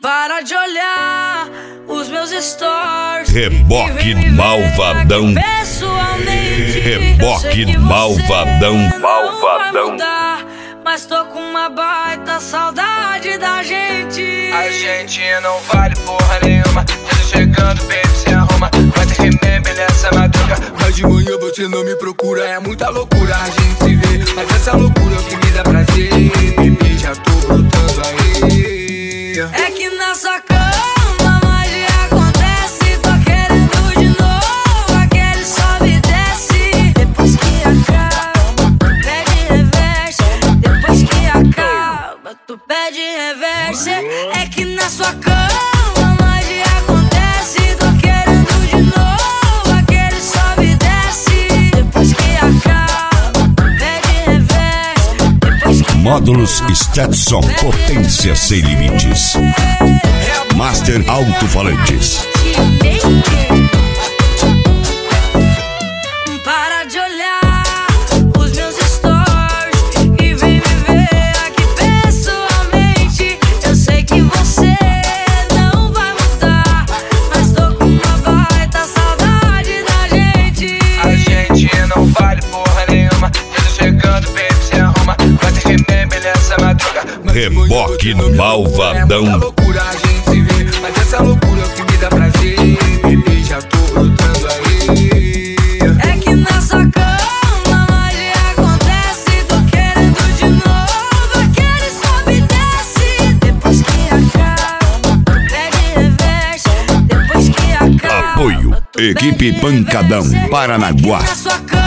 Para de olhar os meus stories. Reboque malvadão. Reboque malvadão. Malvadão. Mas tô com uma baita saudade da gente. A gente não vale porra nenhuma. Tô chegando, baby, se arruma. Vai ter remember nessa madruga. Mas de manhã você não me procura. É muita loucura a gente se vê. Mas essa loucura é o que me dá prazer. Baby, já tô brotando aí. É que na sua cama magia acontece. Tô querendo de novo aquele sobe e desce. Depois que acaba, pede reverse. Depois que acaba, tu pede reverse. É que na sua cama magia acontece. Tô querendo de novo aquele sobe e desce. Depois que acaba, pede reverse. Depois que Módulos Stetson, potência sem limites. Master Alto-Falantes. Para de olhar os meus stories e vem me ver aqui pessoalmente. Eu sei que você não vai mudar, mas tô com uma baita saudade da gente. A gente não vale porra nenhuma. Eu tô chegando, baby, se arruma. Vai ter remember nessa madruga. Reboque malvadão. É muita loucura a gente se vê. Mas essa loucura é o que me dá prazer. Baby, já tô brotando aí. É que na sua cama magia acontece. Tô querendo de novo aquele sobe e desce. Depois que acaba, pede reverse. Depois que acaba, Apoio, tu pede Equipe Pancadão, reverse. Paranaguá. É que na sua cama